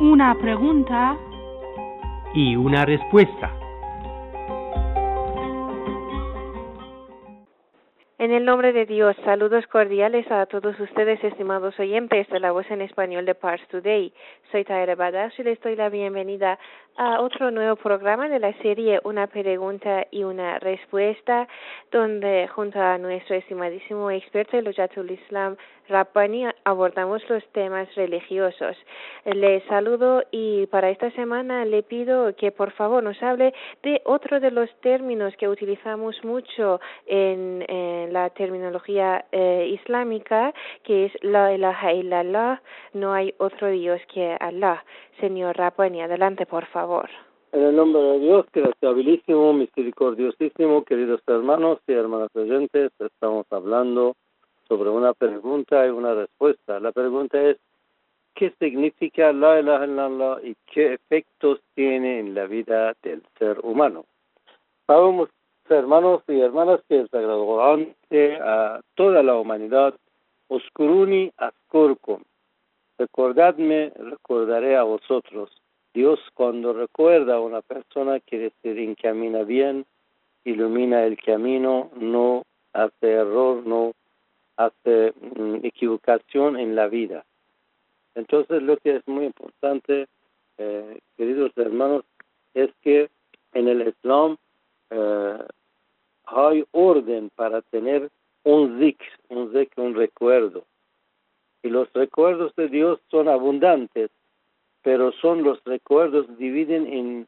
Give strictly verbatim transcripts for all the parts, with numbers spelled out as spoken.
Una pregunta y una respuesta. En el nombre de Dios, saludos cordiales a todos ustedes, estimados oyentes de la Voz en Español de Parts Today. Soy Taira Badash y les doy la bienvenida a otro nuevo programa de la serie Una pregunta y una respuesta, donde junto a nuestro estimadísimo experto Eloyatul Islam Rabbani abordamos los temas religiosos. Les saludo y para esta semana le pido que por favor nos hable de otro de los términos que utilizamos mucho en, en la terminología eh, islámica, que es la ilaha illallah, no hay otro Dios que Allah. Señor Rabbani, adelante por favor. En el nombre de Dios, que es habilísimo, misericordiosísimo, queridos hermanos y hermanas oyentes, estamos hablando sobre una pregunta y una respuesta. La pregunta es, ¿qué significa la ilaha illallah y qué efectos tiene en la vida del ser humano? Sabemos, hermanos y hermanas, que el Sagrado Corán dice a toda la humanidad, Oskuruni askurkum, recordadme, recordaré a vosotros. Dios, cuando recuerda a una persona, quiere decir encamina bien, ilumina el camino, no hace error, no hace mm, equivocación en la vida. Entonces, lo que es muy importante, eh, queridos hermanos, es que en el Islam eh, hay orden para tener un zikr, un zikr, un recuerdo. Y los recuerdos de Dios son abundantes, pero son los recuerdos dividen en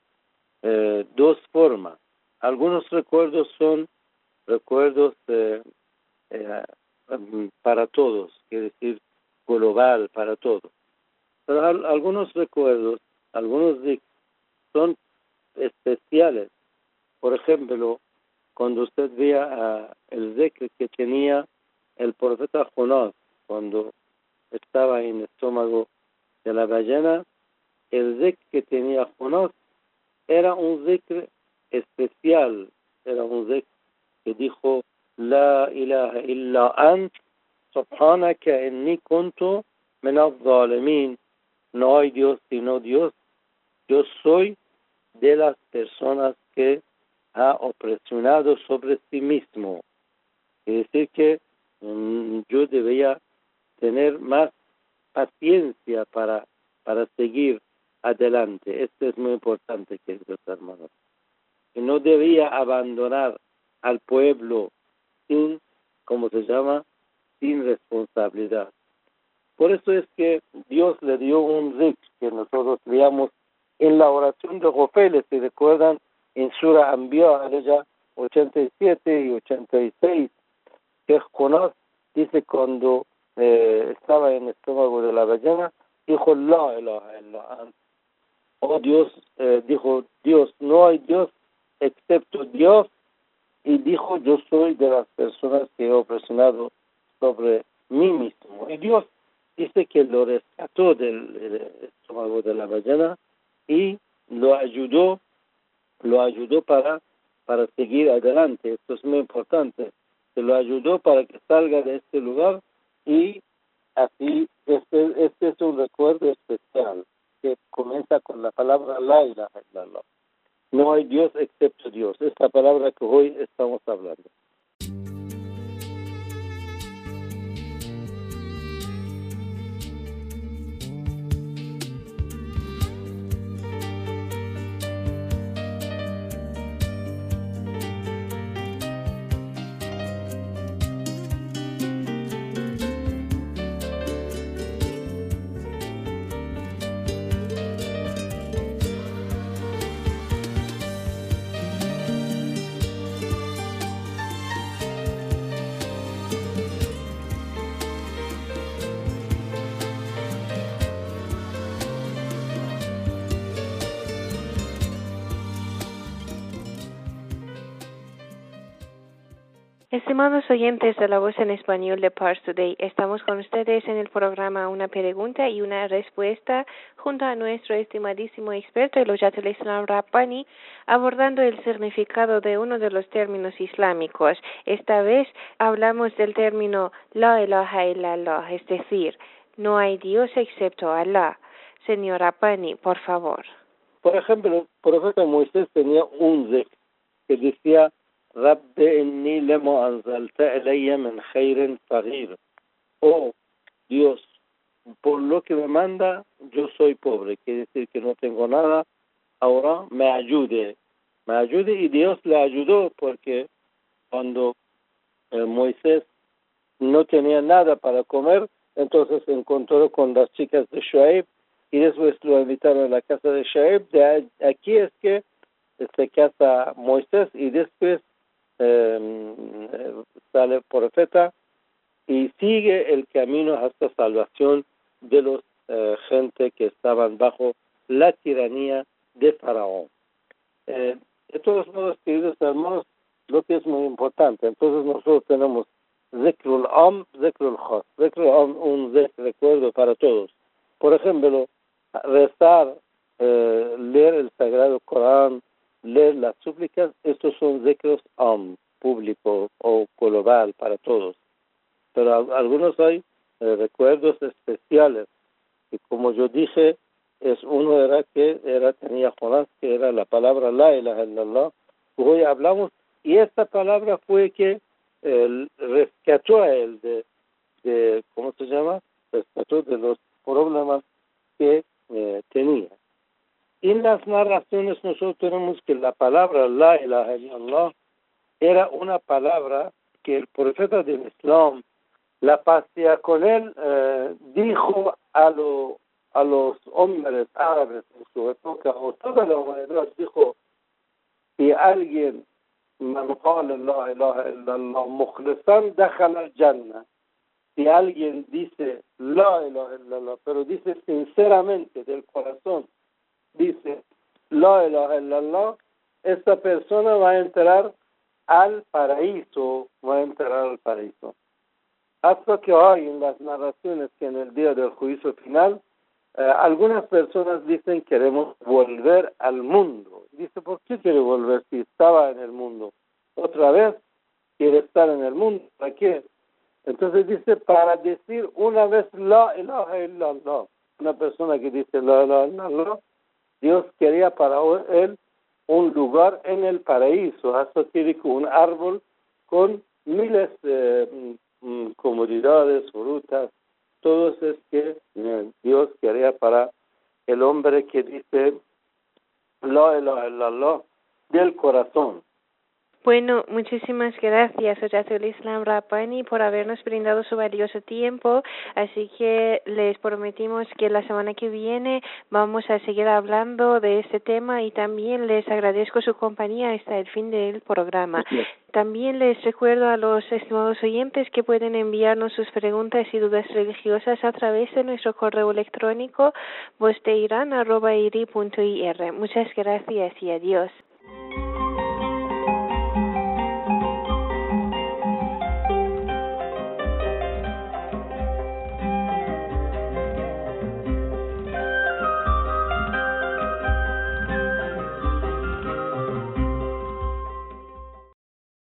eh, dos formas. Algunos recuerdos son recuerdos eh, eh, para todos, quiere decir global para todos. Pero al, algunos recuerdos, algunos son especiales. Por ejemplo, cuando usted vea uh, el zikr que tenía el profeta Jonás cuando estaba en el estómago de la ballena, el zikr que tenía Jonás era un zikr especial, era un zikr que dijo La ilaha illa ant, subhanaka inni kuntu min az-zalimin. No hay Dios sino Dios. Yo soy de las personas que ha opresionado sobre sí mismo. Es decir que um, yo debía tener más paciencia para, para seguir adelante. Esto es muy importante, queridos hermanos. Y no debía abandonar al pueblo sin, ¿cómo se llama? Sin responsabilidad. Por eso es que Dios le dio un zikr que nosotros leíamos en la oración de Gofel, si recuerdan, en Sura Anbiya, ochenta y siete y ochenta y seis, que Jonás dice cuando eh, estaba en el estómago de la ballena, dijo, La ilaha illa ant. Oh Dios, eh, dijo Dios, no hay Dios excepto Dios, y dijo, yo soy de las personas que he opresionado sobre mí mismo. Y Dios dice que lo rescató del, del estómago de la ballena y lo ayudó, lo ayudó para, para seguir adelante. Esto es muy importante. Se lo ayudó para que salga de este lugar y así, este, este es un recuerdo especial que comienza con la palabra La ilaha illallah. No hay Dios excepto Dios. Esta palabra que hoy estamos hablando. Estimados oyentes de la Voz en Español de Parts Today, estamos con ustedes en el programa Una pregunta y una respuesta junto a nuestro estimadísimo experto Eloyatul Islam Rabbani, abordando el significado de uno de los términos islámicos. Esta vez hablamos del término La ilaha illallah, es decir, no hay Dios excepto Allah. señor Rapani, por favor. Por ejemplo, el profeta Moisés tenía un zikr que decía, Rabbi inni lema anzalta ilayya min khairin saghir. Oh Dios, por lo que me manda, yo soy pobre, quiere decir que no tengo nada, ahora me ayude, me ayude, y Dios le ayudó porque cuando eh, Moisés no tenía nada para comer, entonces se encontró con las chicas de Shuaib y después lo invitaron a la casa de Shuaib. De aquí es que se casa Moisés y después eh, sale el profeta y sigue el camino hasta salvación de los eh, gente que estaban bajo la tiranía de Faraón. Eh, de todos modos, queridos hermanos, lo que es muy importante, entonces nosotros tenemos Zikrul Am, Zikrul Khas. Zikrul Am, un recuerdo para todos. Por ejemplo, rezar, eh, leer el Sagrado Corán, leer las súplicas, estos son Zikros Am, público o global para todos. Pero algunos hay eh, recuerdos especiales, y como yo dije, es uno era que era tenía Jonás, que era la palabra La ilaha illallah. Hoy hablamos, y esta palabra fue que él rescató a él de, de, ¿cómo se llama? Rescató de los problemas que eh, tenía. Y en las narraciones nosotros tenemos que la palabra La ilaha illallah era una palabra que el profeta del Islam, la pasea con él, eh, dijo a, lo, a los hombres árabes en su época, o toda la humanidad, dijo, si alguien من قال لا إله إلا الله مخلصا دخل الجنة. Si alguien dice La ilaha illallah, pero dice sinceramente del corazón, dice La ilaha illallah, esta persona va a entrar al paraíso, va a entrar al paraíso. Hasta que hoy en las narraciones que en el día del juicio final, eh, algunas personas dicen queremos volver al mundo. Dice, ¿por qué quiere volver si estaba en el mundo? Otra vez quiere estar en el mundo. ¿Para qué? Entonces dice, para decir una vez La ilaha illallah. Una persona que dice La ilaha illallah, Dios quería para él un lugar en el paraíso. Hasta quiere un árbol con miles de eh, comodidades, frutas. Todo eso es que eh, Dios quería para el hombre que dice La ilaha illallah del corazón. Bueno, muchísimas gracias, Hojatul Islam Rapani, por habernos brindado su valioso tiempo. Así que les prometimos que la semana que viene vamos a seguir hablando de este tema y también les agradezco su compañía hasta el fin del programa. Sí. También les recuerdo a los estimados oyentes que pueden enviarnos sus preguntas y dudas religiosas a través de nuestro correo electrónico voz de irán arroba i r i punto i r. Muchas gracias y adiós.